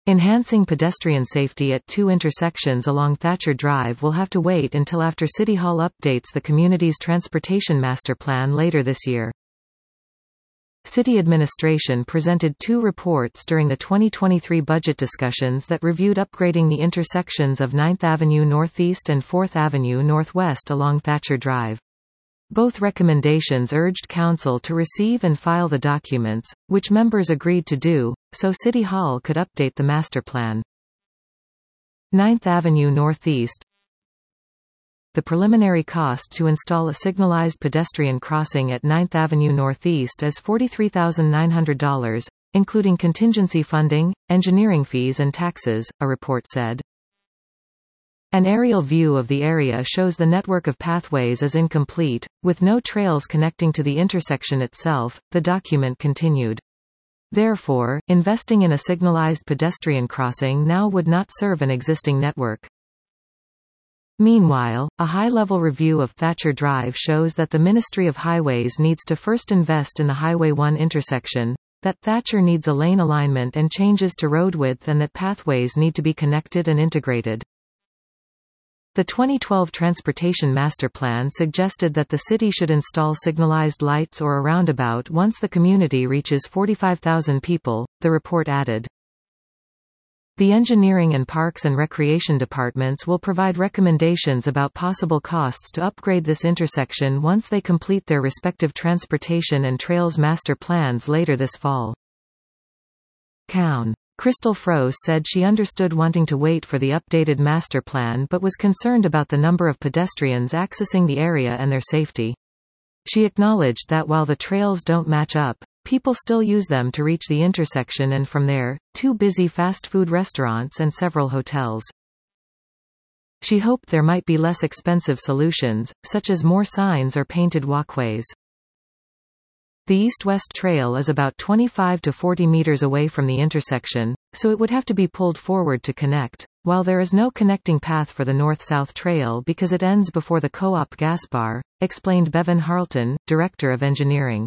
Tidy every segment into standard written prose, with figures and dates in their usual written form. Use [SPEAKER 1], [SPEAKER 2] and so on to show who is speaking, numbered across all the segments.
[SPEAKER 1] Enhancing pedestrian safety at two intersections along Thatcher Drive will have to wait until after City Hall updates the community's transportation master plan later this year. City administration presented two reports during the 2023 budget discussions that reviewed upgrading the intersections of 9th Avenue Northeast and 4th Avenue Northwest along Thatcher Drive. Both recommendations urged Council to receive and file the documents, which members agreed to do, so City Hall could update the master plan. 9th Avenue Northeast. The preliminary cost to install a signalized pedestrian crossing at 9th Avenue Northeast is $43,900, including contingency funding, engineering fees and taxes, a report said. An aerial view of the area shows the network of pathways is incomplete, with no trails connecting to the intersection itself, the document continued. Therefore, investing in a signalized pedestrian crossing now would not serve an existing network. Meanwhile, a high-level review of Thatcher Drive shows that the Ministry of Highways needs to first invest in the Highway 1 intersection, that Thatcher needs a lane alignment and changes to road width, and that pathways need to be connected and integrated. The 2012 Transportation Master Plan suggested that the city should install signalized lights or a roundabout once the community reaches 45,000 people, the report added. The Engineering and Parks and Recreation departments will provide recommendations about possible costs to upgrade this intersection once they complete their respective transportation and trails master plans later this fall. Cown. Crystal Froese said she understood wanting to wait for the updated master plan but was concerned about the number of pedestrians accessing the area and their safety. She acknowledged that while the trails don't match up, people still use them to reach the intersection and from there, two busy fast food restaurants and several hotels. She hoped there might be less expensive solutions, such as more signs or painted walkways. The East-West Trail is about 25 to 40 meters away from the intersection, so it would have to be pulled forward to connect, while there is no connecting path for the North-South Trail because it ends before the Co-op gas bar, explained Bevan Harleton, Director of Engineering.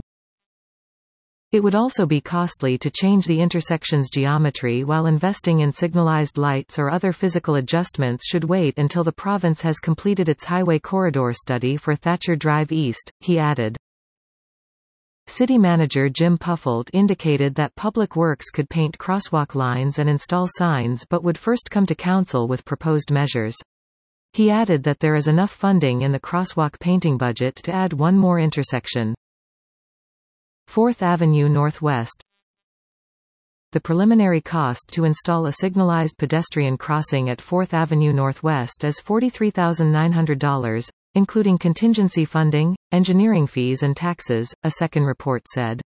[SPEAKER 1] It would also be costly to change the intersection's geometry, while investing in signalized lights or other physical adjustments should wait until the province has completed its highway corridor study for Thatcher Drive East, he added. City Manager Jim Puffold indicated that Public Works could paint crosswalk lines and install signs but would first come to Council with proposed measures. He added that there is enough funding in the crosswalk painting budget to add one more intersection. 4th Avenue Northwest. The preliminary cost to install a signalized pedestrian crossing at 4th Avenue Northwest is $43,900, including contingency funding, engineering fees and taxes, a second report said.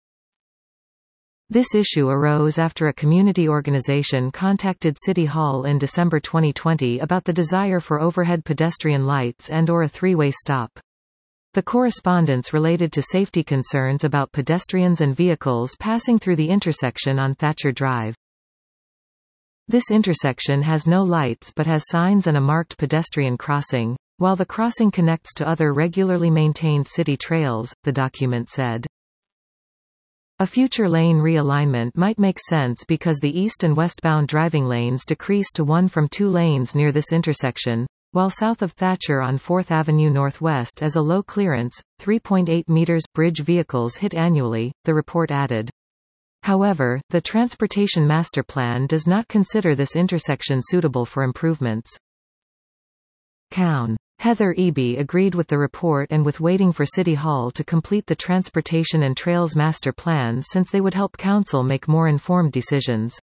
[SPEAKER 1] This issue arose after a community organization contacted City Hall in December 2020 about the desire for overhead pedestrian lights and/or a three-way stop. The correspondence related to safety concerns about pedestrians and vehicles passing through the intersection on Thatcher Drive. This intersection has no lights but has signs and a marked pedestrian crossing, while the crossing connects to other regularly maintained city trails, the document said. A future lane realignment might make sense because the east and westbound driving lanes decrease to 1 from 2 lanes near this intersection, while south of Thatcher on 4th Avenue Northwest is a low clearance, 3.8 meters, bridge vehicles hit annually, the report added. However, the Transportation Master Plan does not consider this intersection suitable for improvements. Cown. Heather Eby agreed with the report and with waiting for City Hall to complete the Transportation and Trails Master Plan since they would help Council make more informed decisions.